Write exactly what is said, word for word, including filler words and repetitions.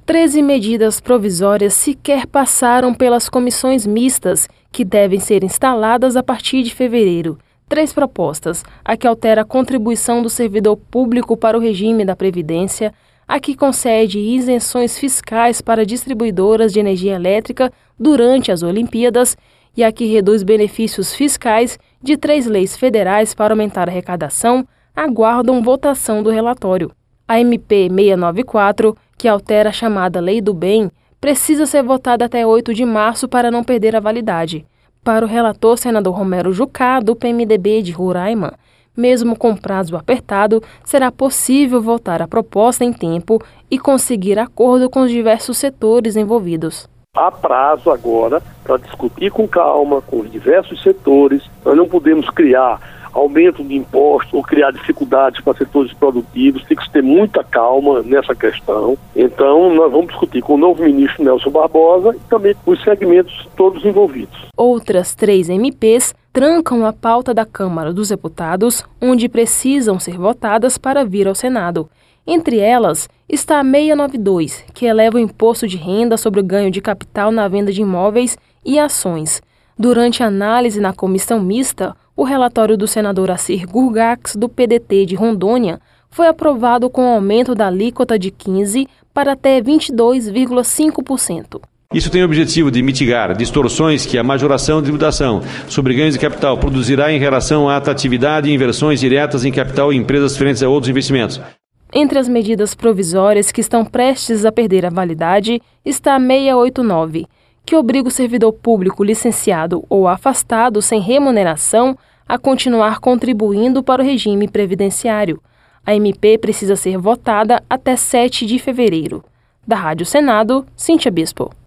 treze medidas provisórias sequer passaram pelas comissões mistas, que devem ser instaladas a partir de fevereiro. Três propostas: a que altera a contribuição do servidor público para o regime da Previdência, a que concede isenções fiscais para distribuidoras de energia elétrica durante as Olimpíadas e a que reduz benefícios fiscais de três leis federais para aumentar a arrecadação, aguardam votação do relatório. A M P seiscentos e noventa e quatro, que altera a chamada Lei do Bem, precisa ser votada até oito de março para não perder a validade. Para o relator senador Romero Jucá, do P M D B de Roraima, mesmo com prazo apertado, será possível votar a proposta em tempo e conseguir acordo com os diversos setores envolvidos. Há prazo agora para discutir com calma com os diversos setores. Nós não podemos criar aumento de impostos ou criar dificuldades para setores produtivos. Tem que ter muita calma nessa questão. Então, nós vamos discutir com o novo ministro Nelson Barbosa e também com os segmentos todos envolvidos. Outras três M Ps trancam a pauta da Câmara dos Deputados, onde precisam ser votadas para vir ao Senado. Entre elas está a seiscentos e noventa e dois, que eleva o imposto de renda sobre o ganho de capital na venda de imóveis e ações. Durante a análise na comissão mista, o relatório do senador Assir Gurgax, do P D T de Rondônia, foi aprovado com aumento da alíquota de quinze por cento para até vinte e dois vírgula cinco por cento. Isso tem o objetivo de mitigar distorções que a majoração de tributação sobre ganhos de capital produzirá em relação à atratividade e inversões diretas em capital em empresas diferentes a outros investimentos. Entre as medidas provisórias que estão prestes a perder a validade está a seiscentos e oitenta e nove, que obriga o servidor público licenciado ou afastado sem remuneração a continuar contribuindo para o regime previdenciário. A M P precisa ser votada até sete de fevereiro. Da Rádio Senado, Cíntia Bispo.